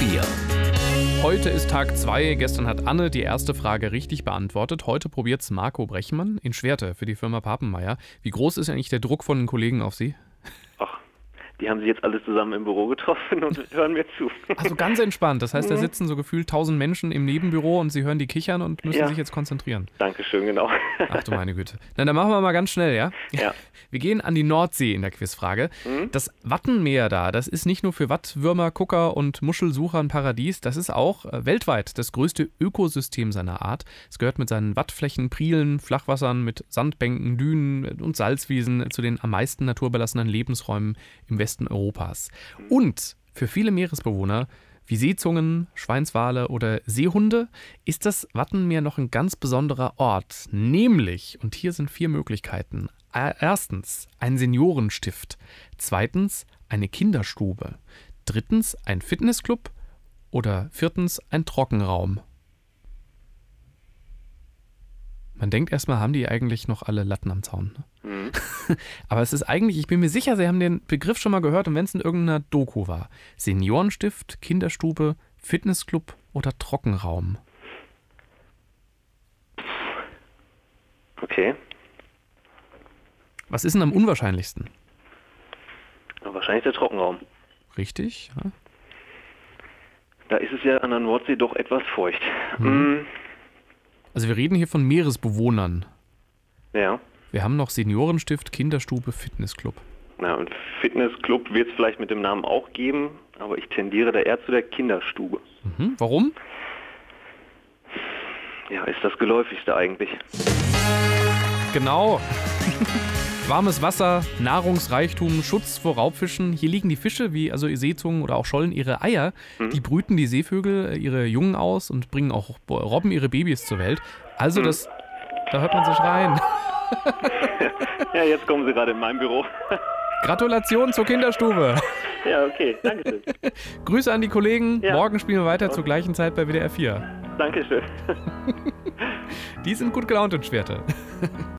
4. Heute ist Tag 2. Gestern hat Anne die erste Frage richtig beantwortet. Heute probiert's Marco Brechmann in Schwerte für die Firma Papenmeier. Wie groß ist eigentlich der Druck von den Kollegen auf Sie? Ach, die haben sich jetzt alle zusammen im Büro getroffen und hören mir zu. Also ganz entspannt. Das heißt, da sitzen so gefühlt 1000 Menschen im Nebenbüro und Sie hören die kichern und müssen sich jetzt konzentrieren. Dankeschön, genau. Ach du meine Güte. Na, dann machen wir mal ganz schnell, ja? Ja. Wir gehen an die Nordsee in der Quizfrage. Das Wattenmeer da, das ist nicht nur für Wattwürmer, Gucker und Muschelsucher ein Paradies, das ist auch weltweit das größte Ökosystem seiner Art. Es gehört mit seinen Wattflächen, Prielen, Flachwassern, mit Sandbänken, Dünen und Salzwiesen zu den am meisten naturbelassenen Lebensräumen im Westen Europas. Und für viele Meeresbewohner wie Seezungen, Schweinswale oder Seehunde ist das Wattenmeer noch ein ganz besonderer Ort. Nämlich, und hier sind 4 Möglichkeiten. Erstens, ein Seniorenstift. Zweitens, eine Kinderstube. Drittens, ein Fitnessclub. Oder viertens, ein Trockenraum. Man denkt erstmal, haben die eigentlich noch alle Latten am Zaun. Ne? Aber es ist eigentlich, ich bin mir sicher, Sie haben den Begriff schon mal gehört und wenn es in irgendeiner Doku war. Seniorenstift, Kinderstube, Fitnessclub oder Trockenraum. Okay. Was ist denn am unwahrscheinlichsten? Wahrscheinlich der Trockenraum. Richtig? Ja. Da ist es ja an der Nordsee doch etwas feucht. Also wir reden hier von Meeresbewohnern. Ja. Wir haben noch Seniorenstift, Kinderstube, Fitnessclub. Na, und Fitnessclub wird es vielleicht mit dem Namen auch geben, aber ich tendiere da eher zu der Kinderstube. Warum? Ja, ist das geläufigste eigentlich. Genau. Warmes Wasser, Nahrungsreichtum, Schutz vor Raubfischen. Hier liegen die Fische, wie also Seezungen oder auch Schollen, ihre Eier. Die brüten die Seevögel ihre Jungen aus und bringen auch Robben ihre Babys zur Welt. Also da hört man sie schreien. Ja, jetzt kommen Sie gerade in mein Büro. Gratulation zur Kinderstube. Ja, okay, danke schön. Grüße an die Kollegen. Ja. Morgen spielen wir weiter zur gleichen Zeit bei WDR 4. Dankeschön. Die sind gut gelaunt in Schwerte.